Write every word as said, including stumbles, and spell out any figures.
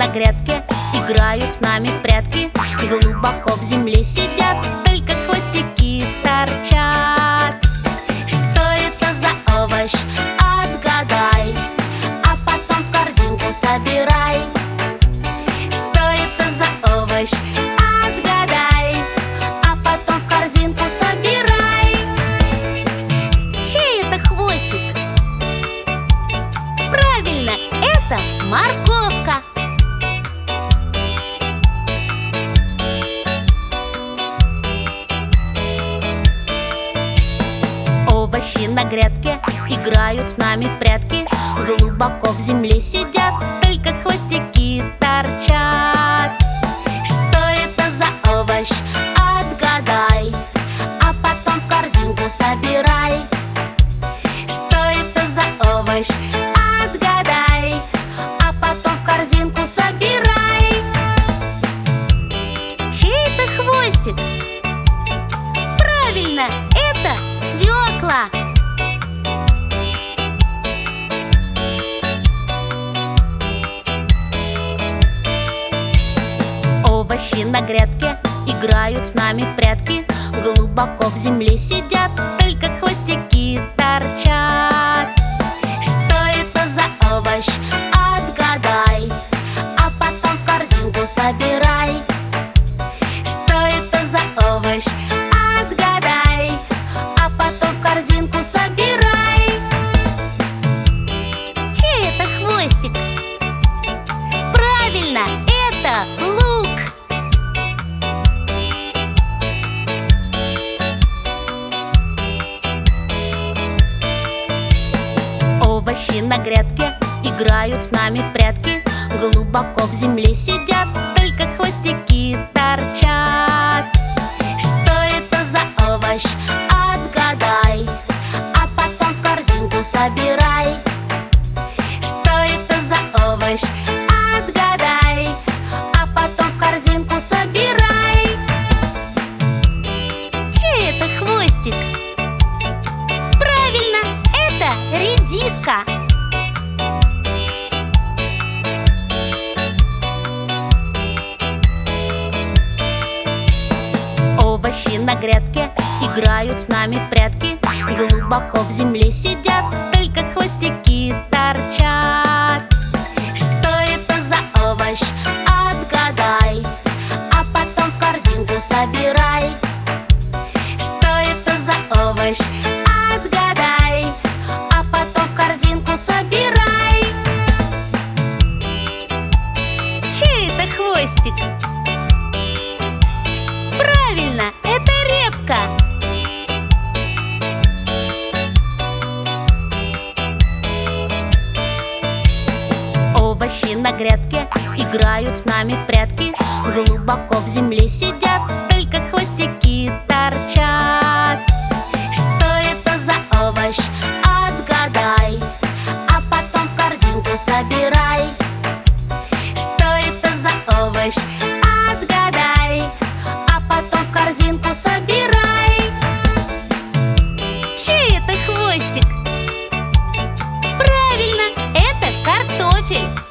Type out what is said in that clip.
грядке, играют с нами в прятки. Глубоко в земле сидят, только хвостики торчат. Что это за овощ? Отгадай, а потом в корзинку собирай. Что это за овощ? Отгадай, а потом в корзинку собирай. Чей это хвостик? Правильно, это морковка. Овощи на грядке играют с нами в прятки. Глубоко в земле сидят, только хвостики торчат. Что это за овощ? Отгадай, а потом в корзинку собирай. Что это за овощ? Отгадай, а потом в корзинку собирай. Чей это хвостик? Правильно, это свекла. Овощи на грядке играют с нами в прятки. Глубоко в земле сидят, только хвостики торчат. Что это за овощ? Отгадай, а потом в корзинку собирай. Что это за овощ? Отгадай, а потом в корзинку собирай. Чей это хвостик? Правильно, это лук. Овощи на грядке играют с нами в прятки. Глубоко в земле сидят, только хвостики торчат. Что это за овощ? Отгадай, а потом в корзинку собирай. Что это за овощ? Отгадай, а потом в корзинку собирай. Чей это хвостик? Правильно, это редиска. Овощи на грядке играют с нами в прятки. Глубоко в земле сидят, только хвостики торчат. Что это за овощ? Отгадай, а потом в корзинку собирай. Что это за овощ? Отгадай, а потом в корзинку собирай. Чей это хвостик? Правильно, это репка. Овощи на грядке играют с нами в прятки. Глубоко в земле сидят, только хвостики торчат. Что это за овощ? Отгадай, а потом в корзинку собирай. Что это за овощ? Отгадай, а потом в корзинку собирай. Чей это хвостик? Правильно, это картофель.